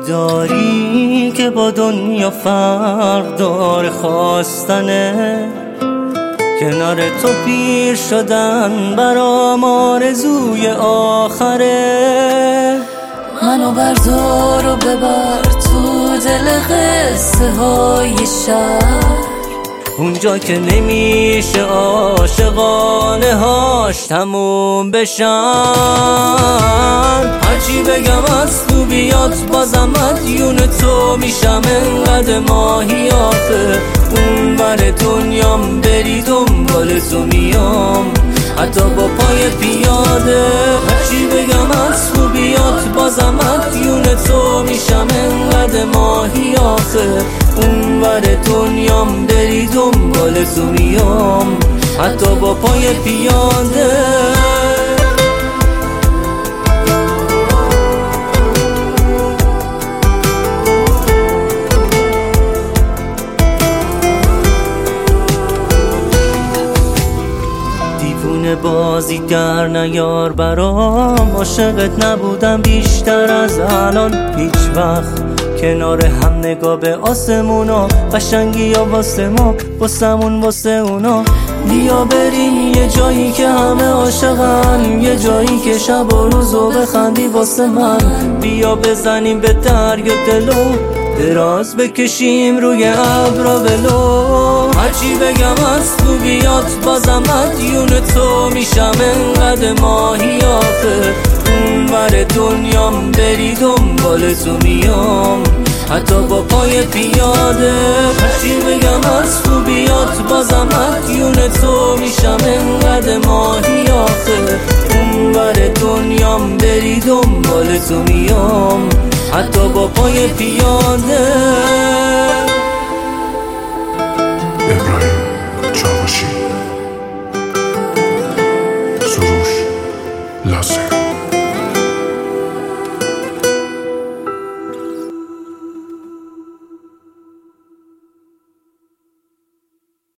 داری که با دنیا فرق داره خواستنه، کنار تو پیر شدن برام آرزوی آخره. منو بردار و ببر تو دل قصه های شهر، اونجا که نمیشه عاشقانه هاش تموم بشن. هرچی بگم از تو بیاد بازم مدیون تو میشم، انقدر ماهی آخه اون بر دنیام بری دنبال تو میام، حتی با پای پیاده. هرچی بگم از تو بیاد بازم مدیون تو میشم، انقدر ماهی آخه اون بر دنیام بری دنبال تو میام، حتی با پای پیاده. دیوونه بازی در نیار برام، عاشقت نبودم بیشتر از الان. هیچ وقت کنار هم نگاه به آسمونا، قشنگی یا واسه ما واسمون واسه اونا. بیا بریم یه جایی که همه عاشقن، یه جایی که شب و روزو بخندی واسه من. بیا بزنیم به دریا دلو، دراز بکشیم روی ابرا ولو. هرچی بگم از تو بیاد بازم مدیون تو میشم، انقدر ماهی آخه اون بر دنیام بری دنبال تو میام، حتی با پای پیاده. هرچی بگم از تو بیاد بازم مدیون تو میشم، انقدر ماهی آخه اون بر دنیام بری دنبال تو میام، حتی با پای پیاده.